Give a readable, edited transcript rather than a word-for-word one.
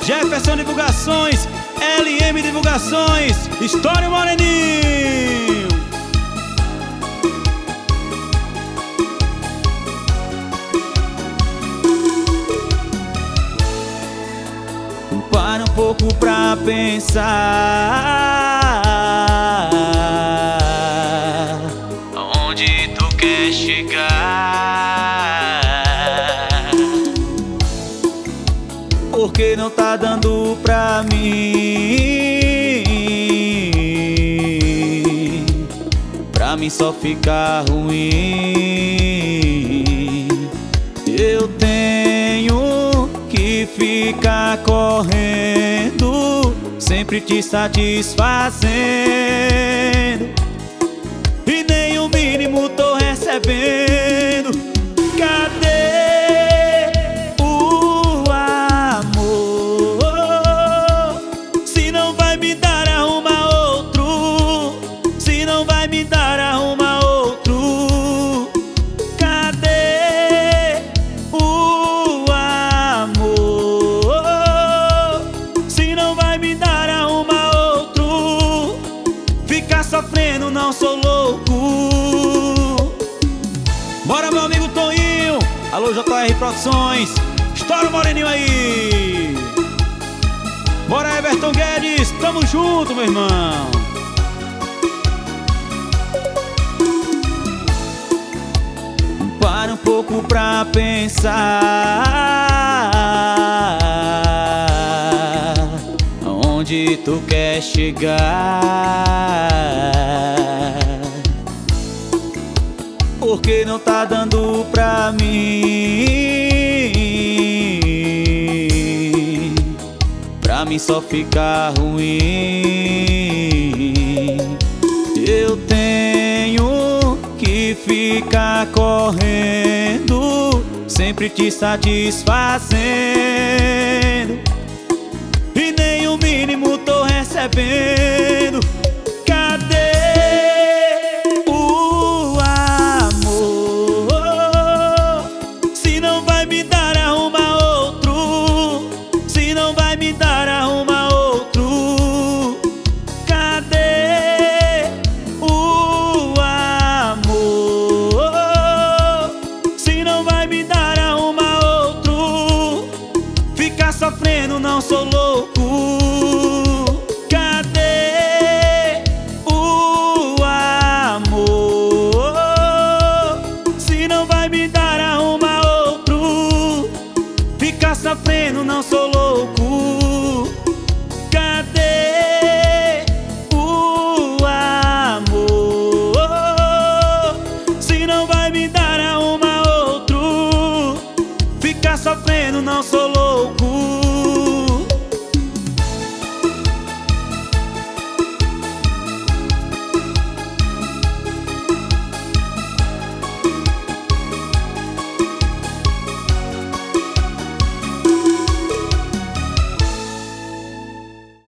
Jefferson Divulgações, LM Divulgações, História Moreninho. Para um pouco pra pensar aonde tu quer chegar, porque não tá dando pra mim só ficar ruim. Eu tenho que ficar correndo, sempre te satisfazendo, e nem o mínimo tô recebendo. Cadê o amor? Se não vai me dar, arruma outro. Se não vai me dar, arruma outro. Cadê o amor? Se não vai me dar, arruma outro. Ficar sofrendo, não sou louco. Bora, meu amigo Toninho. Alô, JR Produções, estoura o Moreninho aí. Bora, Everton Guedes, tamo junto, meu irmão. Para um pouco pra pensar aonde tu quer chegar, porque não tá dando pra mim só ficar ruim. Eu tenho que ficar correndo, sempre te satisfazendo, e nem o mínimo tô recebendo. Cadê o amor? Se não vai me dar, arruma outro. Se não vai me dar, arruma outro. Cadê o amor? Se não vai me dar, arruma outro. Ficar sofrendo, não sou louco. Cadê o amor? Se não vai me dar, arruma outro. Ficar sofrendo, não sou louco. Cadê o amor? Se não vai me dar, arruma outro. Ficar sofrendo, não sou louco.